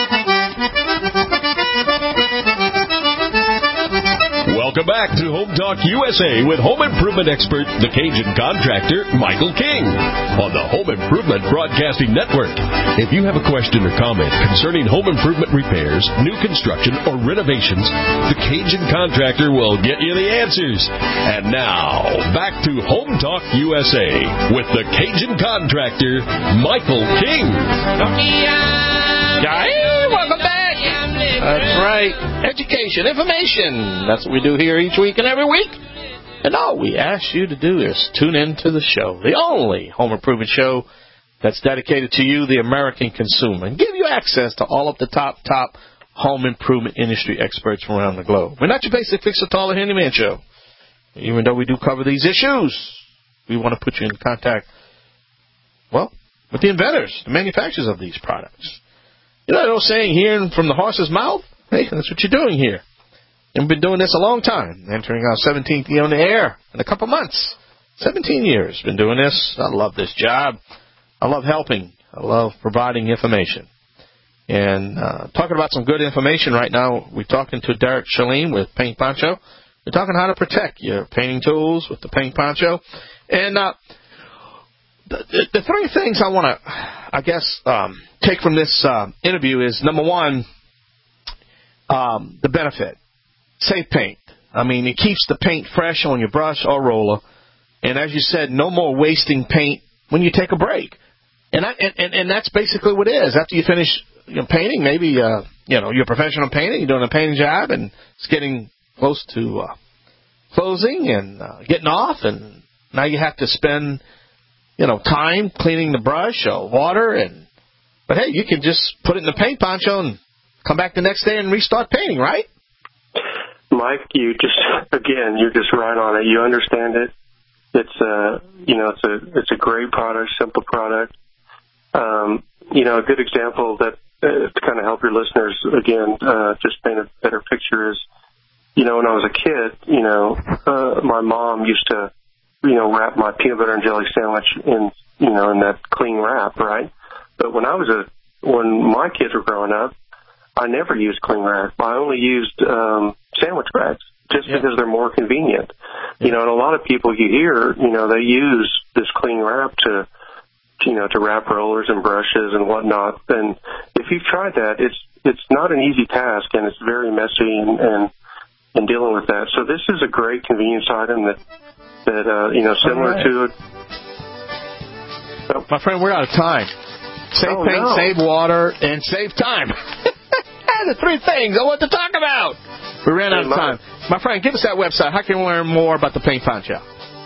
Welcome back to Home Talk U S A with home improvement expert, the Cajun Contractor, Michael King, on the Home Improvement Broadcasting Network. If you have a question or comment concerning home improvement repairs, new construction, or renovations, the Cajun Contractor will get you the answers. And now, back to Home Talk U S A with the Cajun Contractor, Michael King. Hey, welcome back. That's right. Education, information. That's what we do here each week and every week. And all we ask you to do is tune in to the show, the only home improvement show that's dedicated to you, the American consumer, and give you access to all of the top, top home improvement industry experts from around the globe. We're not your basic fix-it-all or handyman show. Even though we do cover these issues, we want to put you in contact, well, with the inventors, the manufacturers of these products. You know that old saying, hearing from the horse's mouth? Hey, that's what you're doing here. And we've been doing this a long time, entering our seventeenth year on the air in a couple months. seventeen years been doing this. I love this job. I love helping. I love providing information. And uh, talking about some good information right now, we're talking to Derek Chalene with Paint Poncho. We're talking how to protect your painting tools with the Paint Poncho. And uh, the, the, the three things I want to, I guess, um, take from this uh, interview is, number one, um, the benefit. Safe paint. I mean, it keeps the paint fresh on your brush or roller. And as you said, no more wasting paint when you take a break. And I, and, and that's basically what it is. After you finish you know, painting, maybe uh, you know you're a professional painter, you're doing a painting job, and it's getting close to uh, closing and uh, getting off, and now you have to spend you know time cleaning the brush or water. And but hey, you can just put it in the paint poncho and come back the next day and restart painting, right? Mike, you just again, you're just right on it. You understand it. It's a you know it's a it's a great product, simple product. Um, you know, a good example that uh, to kind of help your listeners again, uh, just paint a better picture is, you know, when I was a kid, you know, uh, my mom used to, you know, wrap my peanut butter and jelly sandwich in, you know, in that clean wrap, right? But when I was a, when my kids were growing up, I never used clean wrap. I only used um, sandwich wraps just yeah. because they're more convenient. Yeah. You know, and a lot of people you hear, you know, they use this clean wrap to, you know, to wrap rollers and brushes and whatnot. And if you've tried that, it's it's not an easy task, and it's very messy and and, and dealing with that. So this is a great convenience item that that uh, you know similar right. to it. Oh. My friend, we're out of time. Save oh, paint, no. save water, and save time. The three things I want to talk about. We ran out of time. My friend, give us that website. How can we learn more about the Paint Poncho?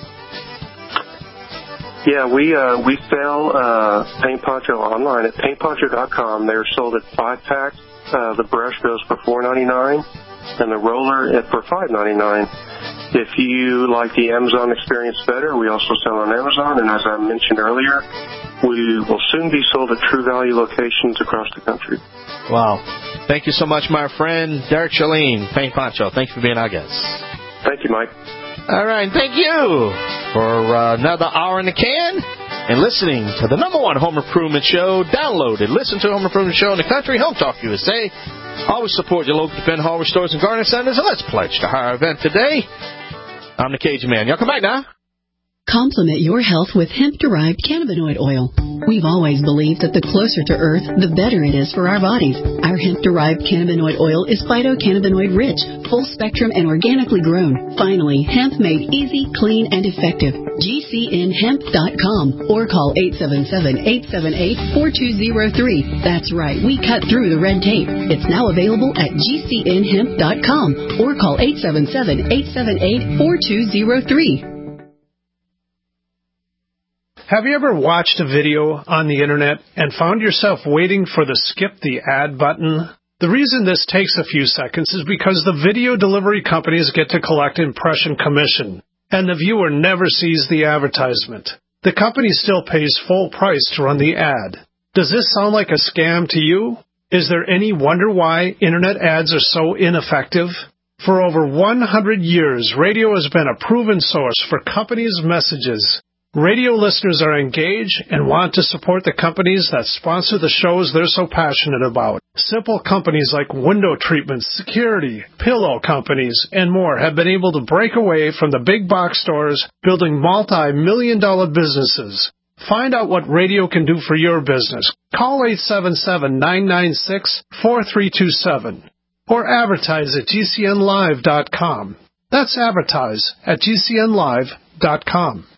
Yeah, we uh, we sell uh, Paint Poncho online at paint poncho dot com. They're sold at five packs. Uh, the brush goes for four ninety-nine, and the roller at for five ninety-nine. If you like the Amazon experience better, we also sell on Amazon. And as I mentioned earlier, we will soon be sold at True Value locations across the country. Wow! Thank you so much, my friend Derek Chalene, Paint Poncho. Thank you for being our guest. Thank you, Mike. All right, thank you for uh, another hour in the can and listening to the number one home improvement show. Download and listen to the home improvement show in the country, Home Talk U S A. Always support your local dependent hardware stores and garden centers, and let's pledge to our event today. I'm the Cajun Man. Y'all come back now. Complement your health with hemp-derived cannabinoid oil. We've always believed that the closer to Earth, the better it is for our bodies. Our hemp-derived cannabinoid oil is phytocannabinoid-rich, full-spectrum, and organically grown. Finally, hemp made easy, clean, and effective. G C N hemp dot com or call eight seven seven, eight seven eight, four two zero three. That's right, we cut through the red tape. It's now available at G C N hemp dot com or call eight seven seven, eight seven eight, four two zero three. Have you ever watched a video on the internet and found yourself waiting for the skip the ad button? The reason this takes a few seconds is because the video delivery companies get to collect impression commission, and the viewer never sees the advertisement. The company still pays full price to run the ad. Does this sound like a scam to you? Is there any wonder why internet ads are so ineffective? For over one hundred years, radio has been a proven source for companies' messages. Radio listeners are engaged and want to support the companies that sponsor the shows they're so passionate about. Simple companies like window treatments, security, pillow companies, and more have been able to break away from the big box stores, building multi-million dollar businesses. Find out what radio can do for your business. Call eight seven seven, nine nine six, four three two seven or advertise at G C N live dot com. That's advertise at G C N live dot com.